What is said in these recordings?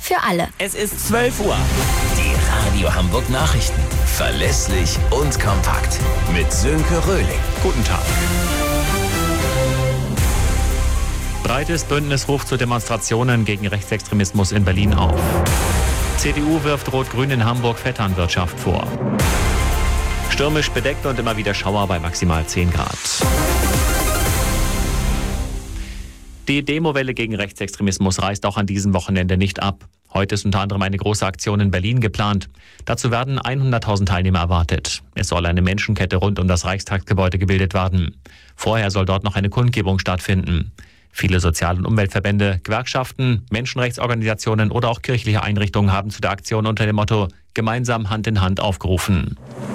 für alle. Es ist 12 Uhr. Die Radio Hamburg Nachrichten. Verlässlich und kompakt. Mit Sönke Röhling. Guten Tag. Breites Bündnis ruft zu Demonstrationen gegen Rechtsextremismus in Berlin auf. CDU wirft Rot-Grün in Hamburg Vetternwirtschaft vor. Stürmisch bedeckt und immer wieder Schauer bei maximal 10 Grad. Die Demowelle gegen Rechtsextremismus reißt auch an diesem Wochenende nicht ab. Heute ist unter anderem eine große Aktion in Berlin geplant. Dazu werden 100.000 Teilnehmer erwartet. Es soll eine Menschenkette rund um das Reichstagsgebäude gebildet werden. Vorher soll dort noch eine Kundgebung stattfinden. Viele Sozial- und Umweltverbände, Gewerkschaften, Menschenrechtsorganisationen oder auch kirchliche Einrichtungen haben zu der Aktion unter dem Motto Gemeinsam Hand in Hand aufgerufen.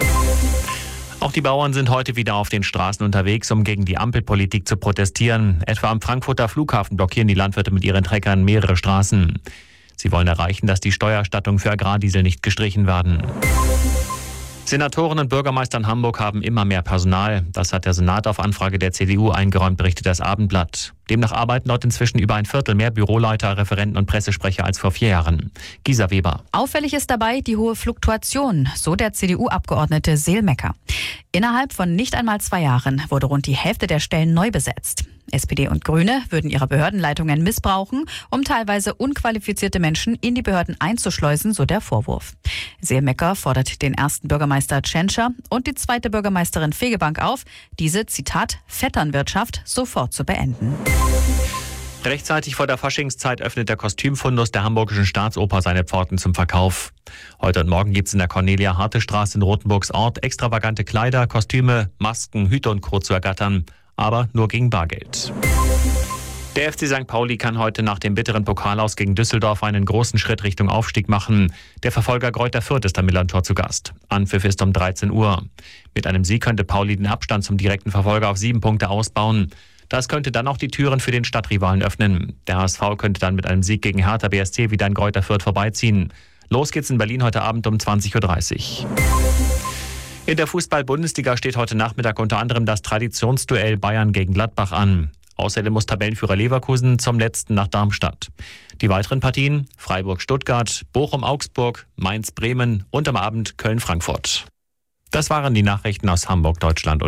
Auch die Bauern sind heute wieder auf den Straßen unterwegs, um gegen die Ampelpolitik zu protestieren. Etwa am Frankfurter Flughafen blockieren die Landwirte mit ihren Treckern mehrere Straßen. Sie wollen erreichen, dass die Steuererstattungen für Agrardiesel nicht gestrichen werden. Senatoren und Bürgermeister in Hamburg haben immer mehr Personal. Das hat der Senat auf Anfrage der CDU eingeräumt, berichtet das Abendblatt. Demnach arbeiten dort inzwischen über ein Viertel mehr Büroleiter, Referenten und Pressesprecher als vor 4 Jahren. Gisa Weber. Auffällig ist dabei die hohe Fluktuation, so der CDU-Abgeordnete Seelmecker. Innerhalb von nicht einmal 2 Jahren wurde rund die Hälfte der Stellen neu besetzt. SPD und Grüne würden ihre Behördenleitungen missbrauchen, um teilweise unqualifizierte Menschen in die Behörden einzuschleusen, so der Vorwurf. Seelmecker fordert den ersten Bürgermeister Tschentscher und die zweite Bürgermeisterin Fegebank auf, diese, Zitat, Vetternwirtschaft sofort zu beenden. Rechtzeitig vor der Faschingszeit öffnet der Kostümfundus der Hamburgischen Staatsoper seine Pforten zum Verkauf. Heute und morgen gibt es in der Cornelia-Harte-Straße in Rothenburgs Ort extravagante Kleider, Kostüme, Masken, Hüte und Co. zu ergattern. Aber nur gegen Bargeld. Der FC St. Pauli kann heute nach dem bitteren Pokalaus gegen Düsseldorf einen großen Schritt Richtung Aufstieg machen. Der Verfolger Greuther Fürth ist am Millerntor zu Gast. Anpfiff ist um 13 Uhr. Mit einem Sieg könnte Pauli den Abstand zum direkten Verfolger auf 7 Punkte ausbauen. Das könnte dann auch die Türen für den Stadtrivalen öffnen. Der HSV könnte dann mit einem Sieg gegen Hertha BSC wieder an Greuther Fürth vorbeiziehen. Los geht's in Berlin heute Abend um 20.30 Uhr. In der Fußball-Bundesliga steht heute Nachmittag unter anderem das Traditionsduell Bayern gegen Gladbach an. Außerdem muss Tabellenführer Leverkusen zum letzten nach Darmstadt. Die weiteren Partien: Freiburg-Stuttgart, Bochum-Augsburg, Mainz-Bremen und am Abend Köln-Frankfurt. Das waren die Nachrichten aus Hamburg, Deutschland.